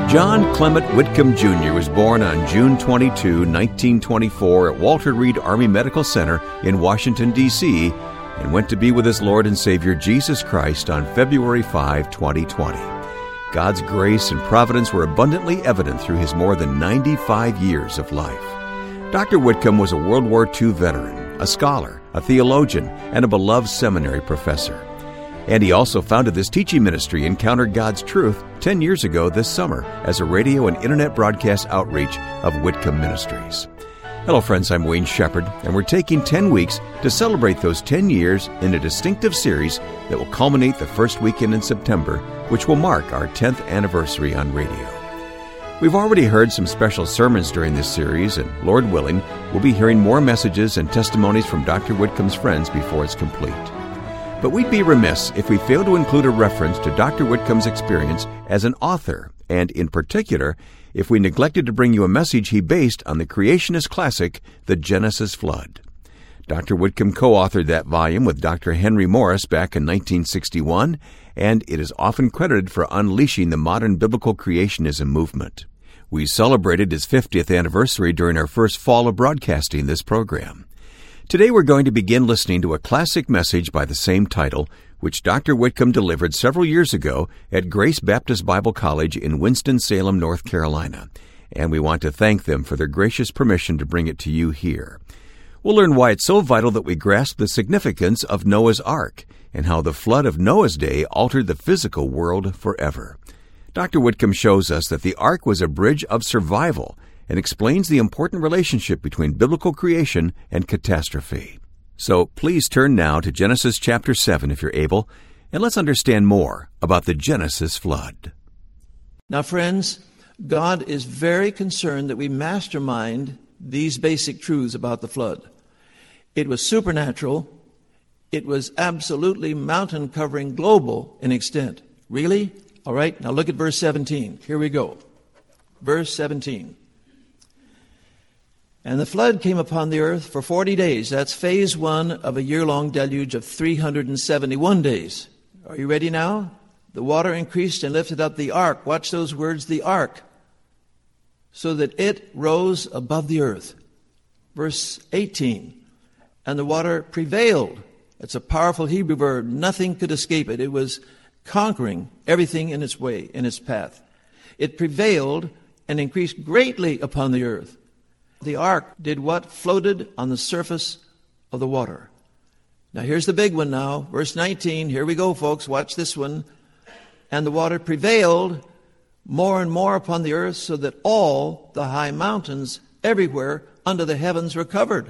John Clement Whitcomb Jr. was born on June 22, 1924 at Walter Reed Army Medical Center in Washington, D.C., and went to be with his Lord and Savior Jesus Christ on February 5, 2020. God's grace and providence were abundantly evident through his more than 95 years of life. Dr. Whitcomb was a World War II veteran, a scholar, a theologian, and a beloved seminary professor. And he also founded this teaching ministry, Encounter God's Truth, 10 years ago this summer as a radio and internet broadcast outreach of Whitcomb Ministries. Hello friends, I'm Wayne Shepherd, and we're taking 10 weeks to celebrate those 10 years in a distinctive series that will culminate the first weekend in September, which will mark our 10th anniversary on radio. We've already heard some special sermons during this series, and Lord willing, we'll be hearing more messages and testimonies from Dr. Whitcomb's friends before it's complete. But we'd be remiss if we failed to include a reference to Dr. Whitcomb's experience as an author, and in particular, if we neglected to bring you a message he based on the creationist classic, The Genesis Flood. Dr. Whitcomb co-authored that volume with Dr. Henry Morris back in 1961, and it is often credited for unleashing the modern biblical creationism movement. We celebrated his 50th anniversary during our first fall of broadcasting this program. Today we're going to begin listening to a classic message by the same title, which Dr. Whitcomb delivered several years ago at Grace Baptist Bible College in Winston-Salem, North Carolina. And we want to thank them for their gracious permission to bring it to you here. We'll learn why it's so vital that we grasp the significance of Noah's Ark and how the flood of Noah's day altered the physical world forever. Dr. Whitcomb shows us that the ark was a bridge of survival and explains the important relationship between biblical creation and catastrophe. So please turn now to Genesis chapter 7 if you're able, and let's understand more about the Genesis flood. Now, friends, God is very concerned that we mastermind these basic truths about the flood. It was supernatural. It was absolutely mountain-covering, global in extent. Really? All right, now look at verse 17. Here we go. Verse 17. And the flood came upon the earth for 40 days. That's phase one of a year-long deluge of 371 days. Are you ready now? The water increased and lifted up the ark. Watch those words, the ark. So that it rose above the earth. Verse 18. And the water prevailed. It's a powerful Hebrew verb. Nothing could escape it. It was conquering everything in its way, in its path. It prevailed and increased greatly upon the earth. The ark did what? Floated on the surface of the water. Now here's the big one now. Verse 19. Here we go, folks. Watch this one. And the water prevailed more and more upon the earth, so that all the high mountains everywhere under the heavens were covered.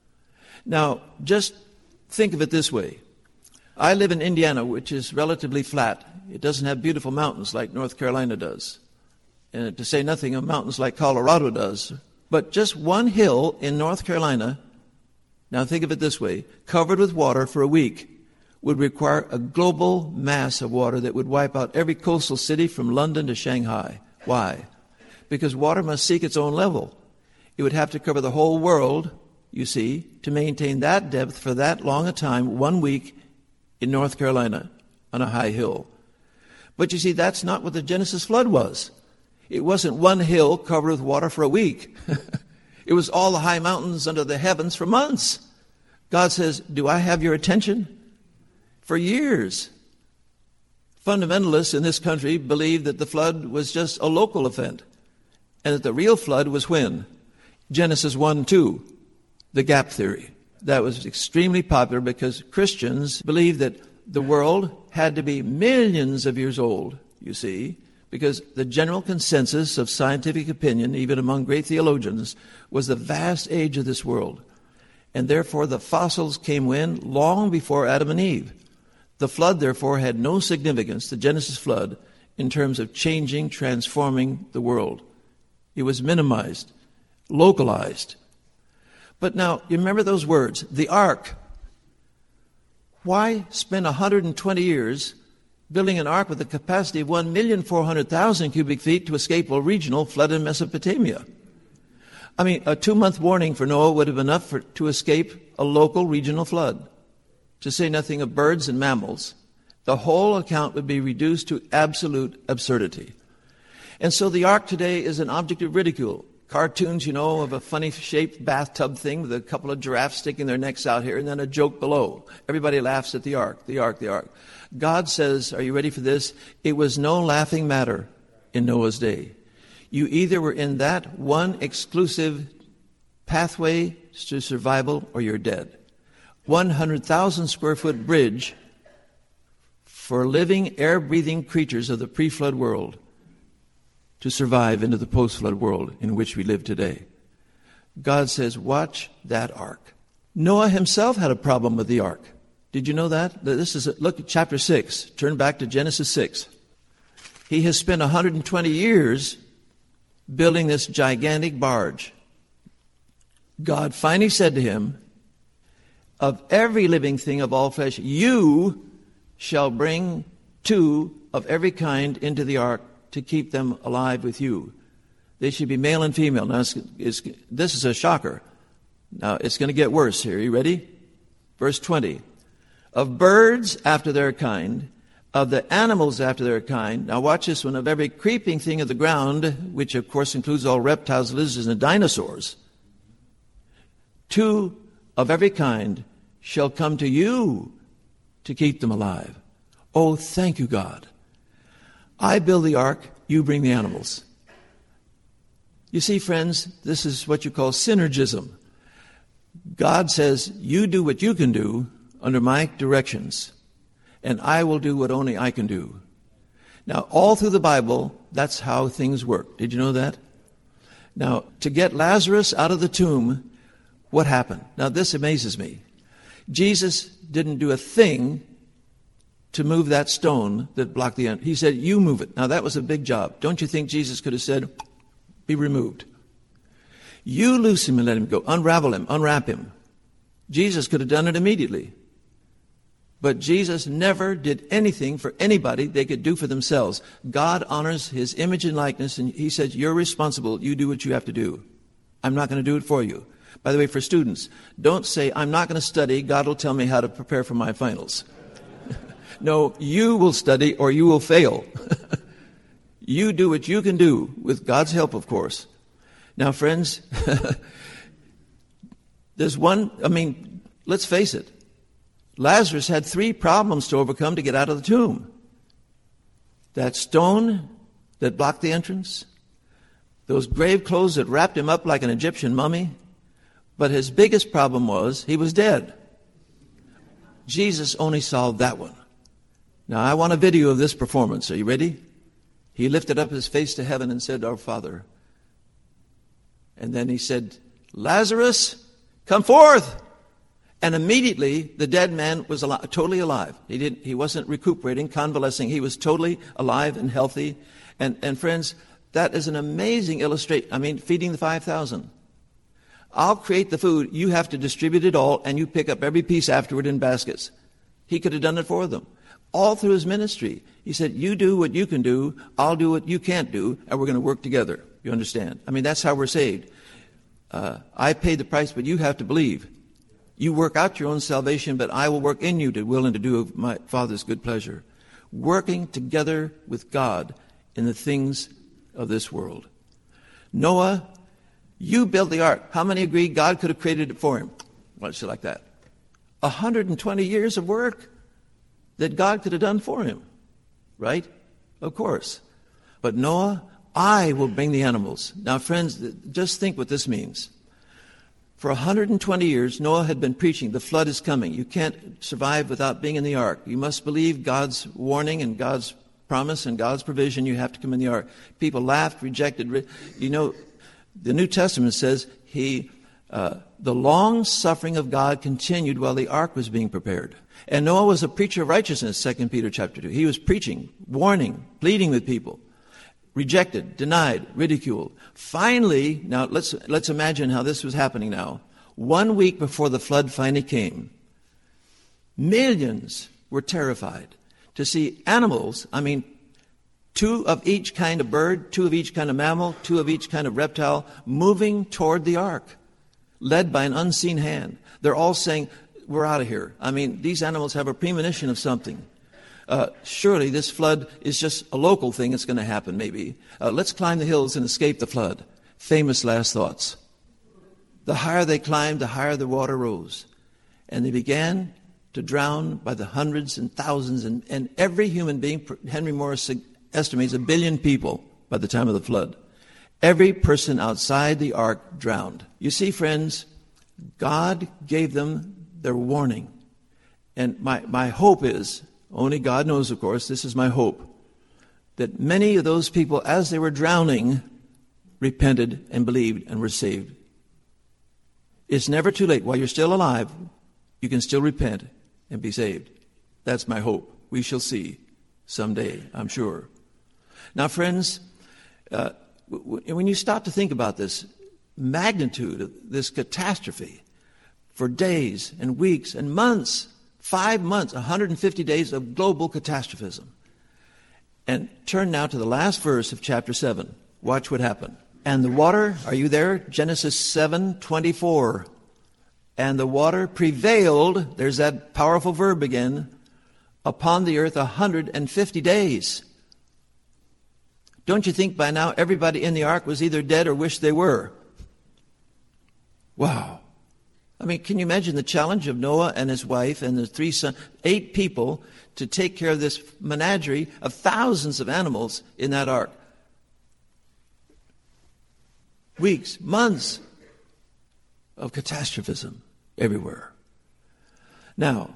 Now, just think of it this way. I live in Indiana, which is relatively flat. It doesn't have beautiful mountains like North Carolina does. And to say nothing of mountains like Colorado does. But just one hill in North Carolina, now think of it this way, covered with water for a week, would require a global mass of water that would wipe out every coastal city from London to Shanghai. Why? Because water must seek its own level. It would have to cover the whole world, you see, to maintain that depth for that long a time, 1 week in North Carolina on a high hill. But you see, that's not what the Genesis flood was. It wasn't one hill covered with water for a week. It was all the high mountains under the heavens for months. God says, do I have your attention? For years, fundamentalists in this country believed that the flood was just a local event, and that the real flood was when? Genesis 1:2, the gap theory. That was extremely popular because Christians believed that the world had to be millions of years old, you see, because the general consensus of scientific opinion, even among great theologians, was the vast age of this world. And therefore the fossils came when? Long before Adam and Eve. The flood, therefore, had no significance, the Genesis flood, in terms of changing, transforming the world. It was minimized, localized. But now, you remember those words, the ark. Why spend 120 years building an ark with a capacity of 1,400,000 cubic feet to escape a regional flood in Mesopotamia? I mean, a 2-month warning for Noah would have been enough to escape a local regional flood. To say nothing of birds and mammals, the whole account would be reduced to absolute absurdity. And so the ark today is an object of ridicule. Cartoons, of a funny-shaped bathtub thing with a couple of giraffes sticking their necks out here, and then a joke below. Everybody laughs at the ark, the ark, the ark. God says, are you ready for this? It was no laughing matter in Noah's day. You either were in that one exclusive pathway to survival or you're dead. 100,000 square foot bridge for living, air-breathing creatures of the pre-flood world to survive into the post-flood world in which we live today. God says, watch that ark. Noah himself had a problem with the ark. Did you know that? Look at chapter 6. Turn back to Genesis 6. He has spent 120 years building this gigantic barge. God finally said to him, of every living thing of all flesh, you shall bring 2 of every kind into the ark to keep them alive with you. They should be male and female. Now, this is a shocker. Now, it's going to get worse here. You ready? Verse 20. Of birds after their kind, of the animals after their kind. Now, watch this one. Of every creeping thing of the ground, which, of course, includes all reptiles, lizards, and dinosaurs. 2 of every kind shall come to you to keep them alive. Oh, thank you, God. I build the ark, you bring the animals. You see, friends, this is what you call synergism. God says, you do what you can do under my directions, and I will do what only I can do. Now, all through the Bible, that's how things work. Did you know that? Now, to get Lazarus out of the tomb, what happened? Now, this amazes me. Jesus didn't do a thing to move that stone that blocked the end. He said, you move it. Now, that was a big job. Don't you think Jesus could have said, be removed? You loose him and let him go. Unravel him, unwrap him. Jesus could have done it immediately. But Jesus never did anything for anybody they could do for themselves. God honors his image and likeness, and he says, you're responsible. You do what you have to do. I'm not going to do it for you. By the way, for students, don't say, I'm not going to study. God will tell me how to prepare for my finals. No, you will study or you will fail. You do what you can do, with God's help, of course. Now, friends, let's face it. Lazarus had 3 problems to overcome to get out of the tomb. That stone that blocked the entrance, those grave clothes that wrapped him up like an Egyptian mummy, but his biggest problem was he was dead. Jesus only solved that one. Now, I want a video of this performance. Are you ready? He lifted up his face to heaven and said, Our Father. And then he said, Lazarus, come forth. And immediately the dead man was totally alive. He wasn't recuperating, convalescing. He was totally alive and healthy. And friends, that is an amazing illustration. Feeding the 5,000. I'll create the food. You have to distribute it all, and you pick up every piece afterward in baskets. He could have done it for them. All through his ministry, he said, you do what you can do, I'll do what you can't do, and we're going to work together. You understand? That's how we're saved. I paid the price, but you have to believe. You work out your own salvation, but I will work in you to will and to do of my Father's good pleasure. Working together with God in the things of this world. Noah, you built the ark. How many agree God could have created it for him? What's it like that? 120 years of work that God could have done for him. Right? Of course. But Noah, I will bring the animals. Now, friends, just think what this means. For 120 years, Noah had been preaching, the flood is coming. You can't survive without being in the ark. You must believe God's warning and God's promise and God's provision. You have to come in the ark. People laughed, rejected. The New Testament says the long suffering of God continued while the ark was being prepared. And Noah was a preacher of righteousness, 2 Peter chapter 2. He was preaching, warning, pleading with people. Rejected, denied, ridiculed. Finally, now let's imagine how this was happening now. 1 week before the flood finally came, millions were terrified to see animals, 2 of each kind of bird, 2 of each kind of mammal, 2 of each kind of reptile, moving toward the ark, led by an unseen hand. They're all saying, we're out of here. These animals have a premonition of something. Surely this flood is just a local thing. It's going to happen, maybe. Let's climb the hills and escape the flood. Famous last thoughts. The higher they climbed, the higher the water rose. And they began to drown by the hundreds and thousands. And every human being, Henry Morris estimates 1 billion people by the time of the flood. Every person outside the ark drowned. You see, friends, God gave them their warning. And my hope is, only God knows, of course, this is my hope, that many of those people, as they were drowning, repented and believed and were saved. It's never too late. While you're still alive, you can still repent and be saved. That's my hope. We shall see someday, I'm sure. Now, friends, when you stop to think about this magnitude of this catastrophe for days and weeks and months, 5 months, 150 days of global catastrophism. And turn now to the last verse of chapter 7. Watch what happened. And the water, are you there? Genesis 7:24. And the water prevailed, there's that powerful verb again, upon the earth 150 days. Don't you think by now everybody in the ark was either dead or wished they were? Wow. I mean, can you imagine the challenge of Noah and his wife and the 3 sons, 8 people, to take care of this menagerie of thousands of animals in that ark? Weeks, months of catastrophism everywhere. Now,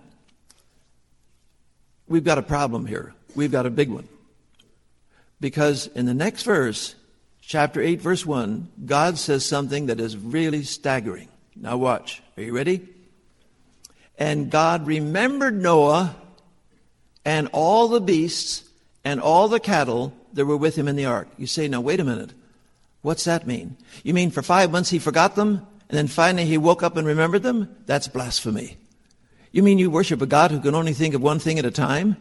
we've got a problem here. We've got a big one. Because in the next verse, chapter 8, verse 1, God says something that is really staggering. Now watch. Are you ready? And God remembered Noah and all the beasts and all the cattle that were with him in the ark. You say, now wait a minute. What's that mean? You mean for 5 months he forgot them and then finally he woke up and remembered them? That's blasphemy. You mean you worship a God who can only think of one thing at a time?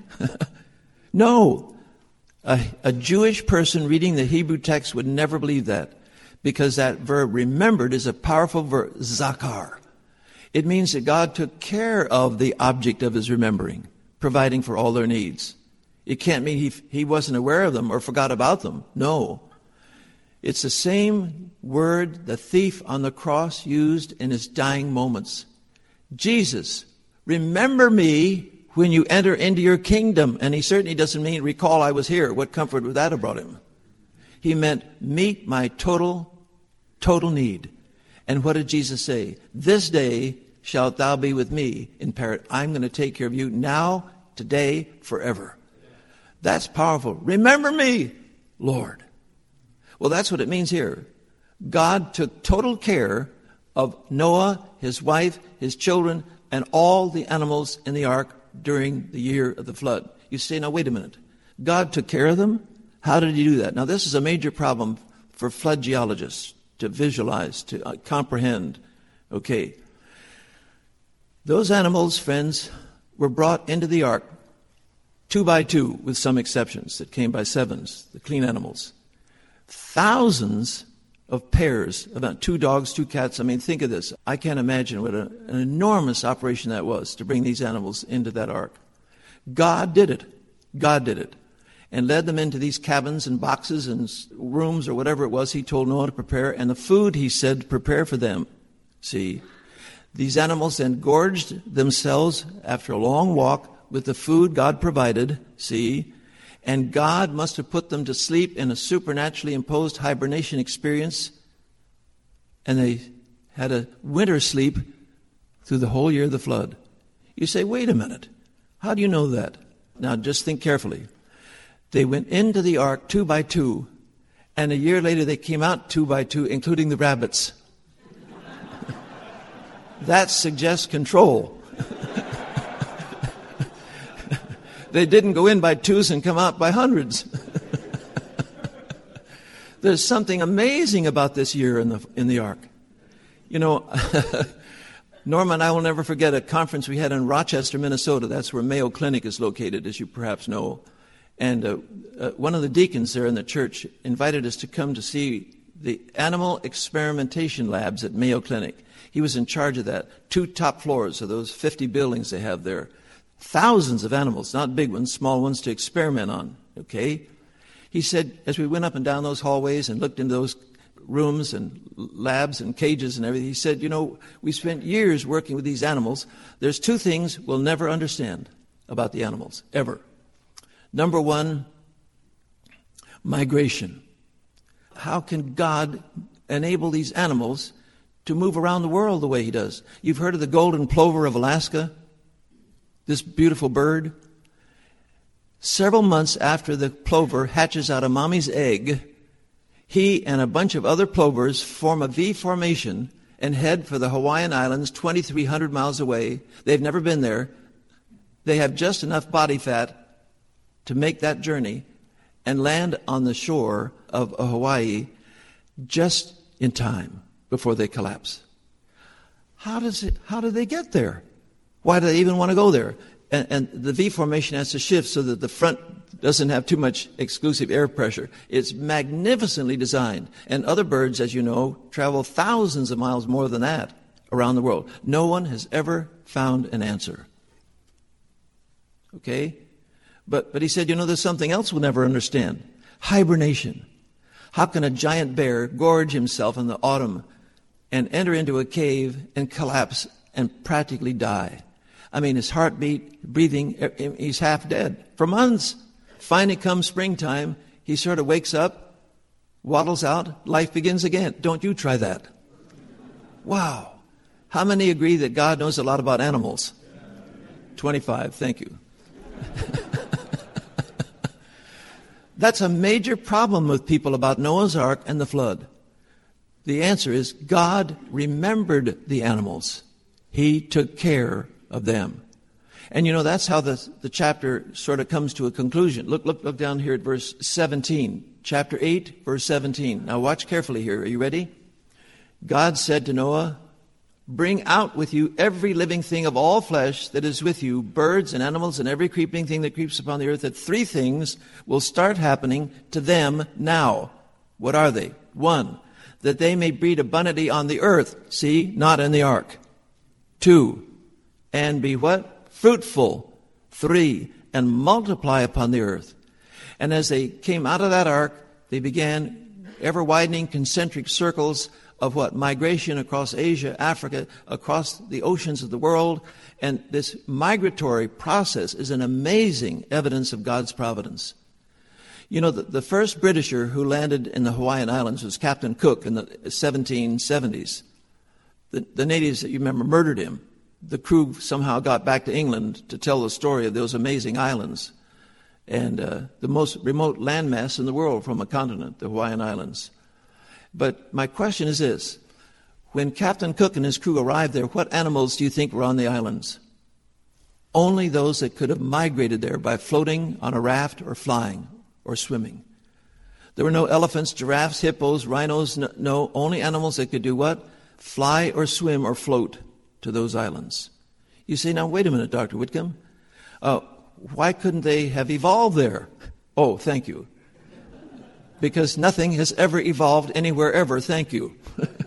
No. A Jewish person reading the Hebrew text would never believe that, because that verb remembered is a powerful verb, zakar. It means that God took care of the object of his remembering, providing for all their needs. It can't mean he wasn't aware of them or forgot about them. No. It's the same word the thief on the cross used in his dying moments. Jesus, remember me when you enter into your kingdom. And he certainly doesn't mean, recall I was here. What comfort would that have brought him? He meant, meet my total need. And what did Jesus say? This day shalt thou be with me in paradise. I'm going to take care of you now, today, forever. That's powerful. Remember me, Lord. Well, that's what it means here. God took total care of Noah, his wife, his children, and all the animals in the ark during the year of the flood. You say, now wait a minute. God took care of them? How did he do that? Now, this is a major problem for flood geologists to visualize, to comprehend. Okay. Those animals, friends, were brought into the ark 2 by 2, with some exceptions that came by 7s, the clean animals. Thousands of pairs, about 2 dogs, 2 cats. I mean, think of this. I can't imagine what an enormous operation that was to bring these animals into that ark. God did it. God did it. And led them into these cabins and boxes and rooms or whatever it was he told Noah to prepare. And the food he said to prepare for them. See, these animals then gorged themselves after a long walk with the food God provided. See, and God must have put them to sleep in a supernaturally imposed hibernation experience. And they had a winter sleep through the whole year of the flood. You say, wait a minute. How do you know that? Now, just think carefully. They went into the ark 2 by 2, and a year later they came out 2 by 2, including the rabbits. That suggests control. They didn't go in by 2s and come out by hundreds. There's something amazing about this year in the ark. You know, Norma and I will never forget a conference we had in Rochester, Minnesota. That's where Mayo Clinic is located, as you perhaps know. And one of the deacons there in the church invited us to come to see the animal experimentation labs at Mayo Clinic. He was in charge of that. 2 top floors of those 50 buildings they have there. Thousands of animals, not big ones, small ones to experiment on, okay? He said, as we went up and down those hallways and looked into those rooms and labs and cages and everything, he said, we spent years working with these animals. There's two things we'll never understand about the animals, ever. Number one, migration. How can God enable these animals to move around the world the way he does? You've heard of the golden plover of Alaska? This beautiful bird. Several months after the plover hatches out of mommy's egg, he and a bunch of other plovers form a V formation and head for the Hawaiian Islands, 2,300 miles away. They've never been there. They have just enough body fat to make that journey and land on the shore of Hawaii just in time before they collapse. How do they get there? Why do they even want to go there? And the V formation has to shift so that the front doesn't have too much exclusive air pressure. It's magnificently designed. And other birds, as you know, travel thousands of miles more than that around the world. No one has ever found an answer. Okay? But he said, there's something else we'll never understand. Hibernation. How can a giant bear gorge himself in the autumn and enter into a cave and collapse and practically die? I mean, his heartbeat, breathing, he's half dead for months. Finally comes springtime, he sort of wakes up, waddles out, life begins again. Don't you try that. Wow. How many agree that God knows a lot about animals? 25, thank you. That's a major problem with people about Noah's Ark and the flood. The answer is God remembered the animals. He took care of them. And that's how the chapter sort of comes to a conclusion. Look down here at verse 17. Chapter 8, verse 17. Now watch carefully here. Are you ready? God said to Noah, "Bring out with you every living thing of all flesh that is with you, birds and animals and every creeping thing that creeps upon the earth, that three things will start happening to them now." What are they? 1, that they may breed abundantly on the earth. See, not in the ark. 2, and be what? Fruitful. 3, and multiply upon the earth. And as they came out of that ark, they began ever-widening concentric circles of what? Migration across Asia, Africa, across the oceans of the world. And this migratory process is an amazing evidence of God's providence. The first Britisher who landed in the Hawaiian Islands was Captain Cook in the 1770s. The natives that you remember murdered him. The crew somehow got back to England to tell the story of those amazing islands and the most remote landmass in the world from a continent, the Hawaiian Islands. But my question is this. When Captain Cook and his crew arrived there, what animals do you think were on the islands? Only those that could have migrated there by floating on a raft or flying or swimming. There were no elephants, giraffes, hippos, rhinos, no, only animals that could do what? Fly or swim or float to those islands. You say, now wait a minute, Dr. Whitcomb. Why couldn't they have evolved there? Oh, thank you. Because nothing has ever evolved anywhere ever, thank you.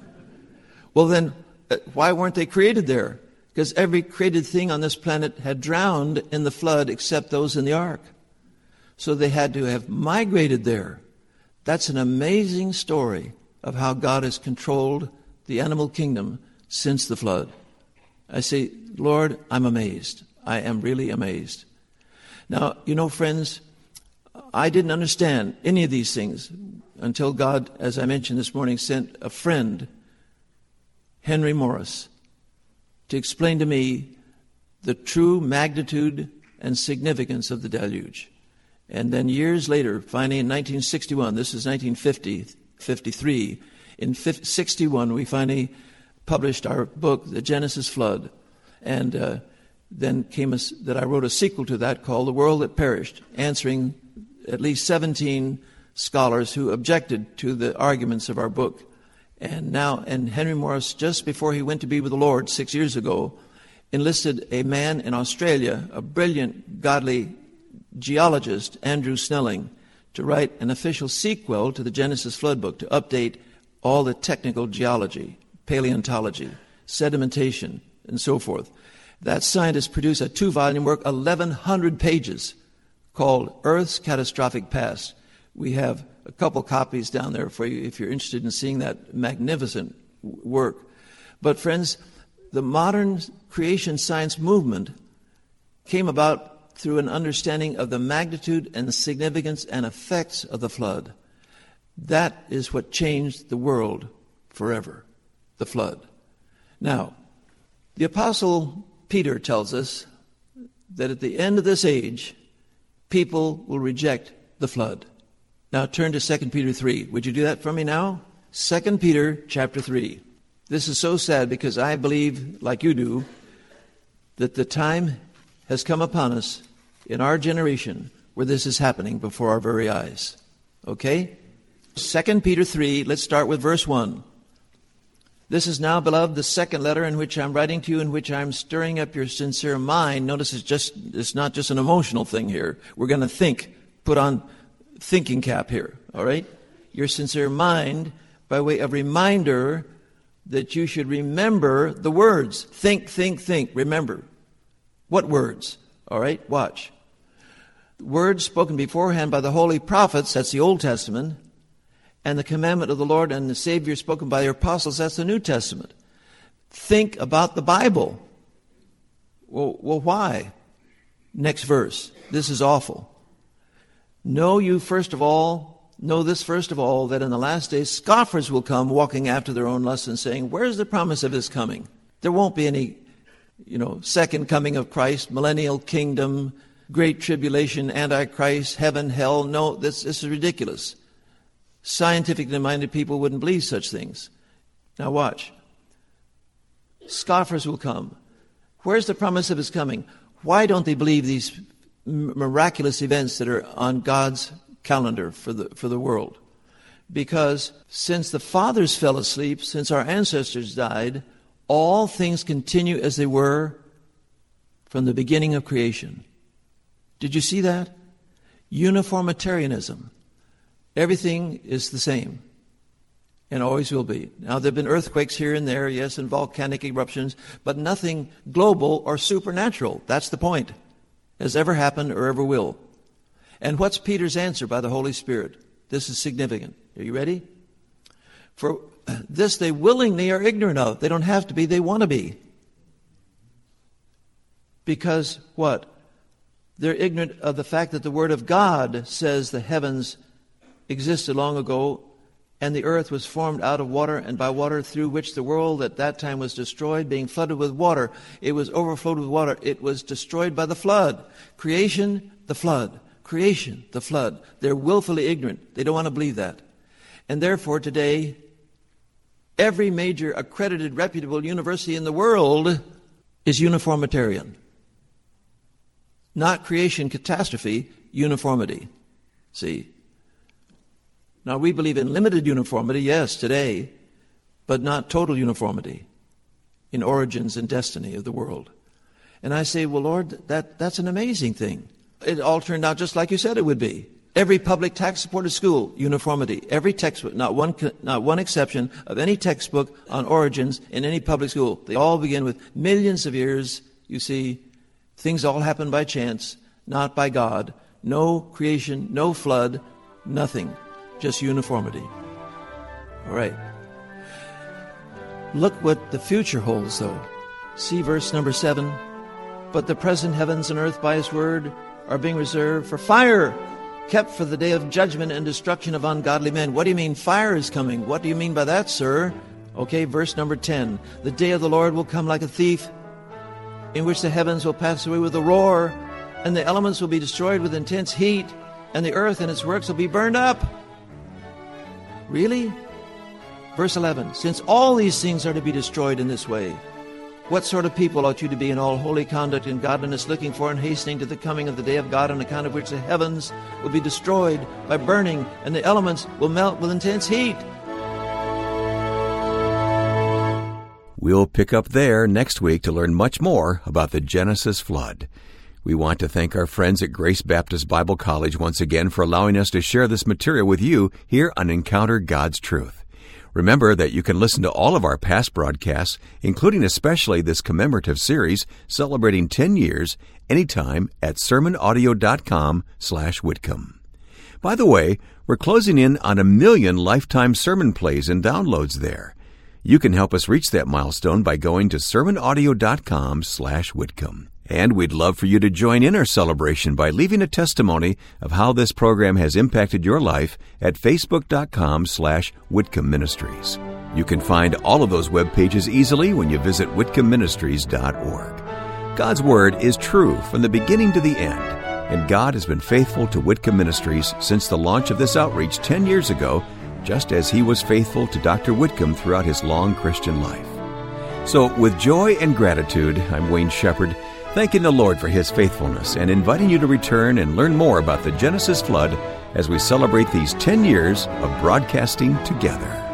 Well then, why weren't they created there? Because every created thing on this planet had drowned in the flood except those in the ark. So they had to have migrated there. That's an amazing story of how God has controlled the animal kingdom since the flood. I say, Lord, I'm amazed. I am really amazed. Now, friends, I didn't understand any of these things until God, as I mentioned this morning, sent a friend, Henry Morris, to explain to me the true magnitude and significance of the deluge. And then years later, finally in 1961, this is 1953, in 61 we finally published our book, The Genesis Flood. And then came that I wrote a sequel to that called The World That Perished, answering at least 17 scholars who objected to the arguments of our book. And Henry Morris, just before he went to be with the Lord 6 years ago, enlisted a man in Australia, a brilliant, godly geologist, Andrew Snelling, to write an official sequel to the Genesis Flood book, to update all the technical geology, paleontology, sedimentation, and so forth. That scientist produced a 2-volume work, 1,100 pages, called Earth's Catastrophic Past. We have a couple copies down there for you if you're interested in seeing that magnificent work. But friends, the modern creation science movement came about through an understanding of the magnitude and the significance and effects of the flood. That is what changed the world forever, the flood. Now, the Apostle Peter tells us that at the end of this age, people will reject the flood. Now turn to 2 Peter 3. Would you do that for me now? 2 Peter chapter 3. This is so sad because I believe, like you do, that the time has come upon us in our generation where this is happening before our very eyes. Okay? 2 Peter 3, let's start with verse 1. This is now, beloved, the second letter in which I'm writing to you, in which I'm stirring up your sincere mind. Notice it's not just an emotional thing here. We're going to think, put on thinking cap here, all right? Your sincere mind by way of reminder that you should remember the words. Think, remember. What words? All right, watch. Words spoken beforehand by the holy prophets, that's the Old Testament, and the commandment of the Lord and the Savior spoken by the apostles, that's the New Testament. Think about the Bible. Well, why? Next verse. This is awful. Know this first of all, that in the last days scoffers will come walking after their own lusts and saying, where's the promise of his coming? There won't be any, second coming of Christ, millennial kingdom, great tribulation, antichrist, heaven, hell. No, this is ridiculous. Scientifically minded people wouldn't believe such things. Now watch. Scoffers will come. Where's the promise of his coming? Why don't they believe these miraculous events that are on God's calendar for the world? Because since the fathers fell asleep, since our ancestors died, all things continue as they were from the beginning of creation. Did you see that? Uniformitarianism. Everything is the same and always will be. Now, there have been earthquakes here and there, yes, and volcanic eruptions, but nothing global or supernatural, that's the point, has ever happened or ever will. And what's Peter's answer by the Holy Spirit? This is significant. Are you ready? For this they willingly are ignorant of. They don't have to be, they want to be. Because what? They're ignorant of the fact that the Word of God says the heavens existed long ago, and the earth was formed out of water and by water, through which the world at that time was destroyed, being flooded with water. It was overflowed with water. It was destroyed by the flood. Creation, the flood. Creation, the flood. They're willfully ignorant. They don't want to believe that. And therefore today, every major accredited, reputable university in the world is uniformitarian. Not creation catastrophe, uniformity. See? Now, we believe in limited uniformity, yes, today, but not total uniformity in origins and destiny of the world. And I say, well, Lord, that's an amazing thing. It all turned out just like you said it would be. Every public tax-supported school, uniformity. Every textbook, not one exception of any textbook on origins in any public school. They all begin with millions of years. You see, things all happen by chance, not by God. No creation, no flood, nothing. Just uniformity. All right. Look what the future holds, though. See verse number 7. But the present heavens and earth by his word are being reserved for fire, kept for the day of judgment and destruction of ungodly men. What do you mean fire is coming? What do you mean by that, sir? Okay, verse number 10. The day of the Lord will come like a thief, in which the heavens will pass away with a roar, and the elements will be destroyed with intense heat, and the earth and its works will be burned up. Really? Verse 11. Since all these things are to be destroyed in this way, what sort of people ought you to be in all holy conduct and godliness, looking for and hastening to the coming of the day of God, on account of which the heavens will be destroyed by burning, and the elements will melt with intense heat? We'll pick up there next week to learn much more about the Genesis flood. We want to thank our friends at Grace Baptist Bible College once again for allowing us to share this material with you here on Encounter God's Truth. Remember that you can listen to all of our past broadcasts, including especially this commemorative series celebrating 10 years, anytime at sermonaudio.com/Whitcomb. By the way, we're closing in on 1 million lifetime sermon plays and downloads there. You can help us reach that milestone by going to sermonaudio.com/Whitcomb. And we'd love for you to join in our celebration by leaving a testimony of how this program has impacted your life at facebook.com/Whitcomb Ministries. You can find all of those web pages easily when you visit whitcombministries.org. God's Word is true from the beginning to the end, and God has been faithful to Whitcomb Ministries since the launch of this outreach 10 years ago, just as He was faithful to Dr. Whitcomb throughout his long Christian life. So, with joy and gratitude, I'm Wayne Shepherd, thanking the Lord for His faithfulness and inviting you to return and learn more about the Genesis flood as we celebrate these 10 years of broadcasting together.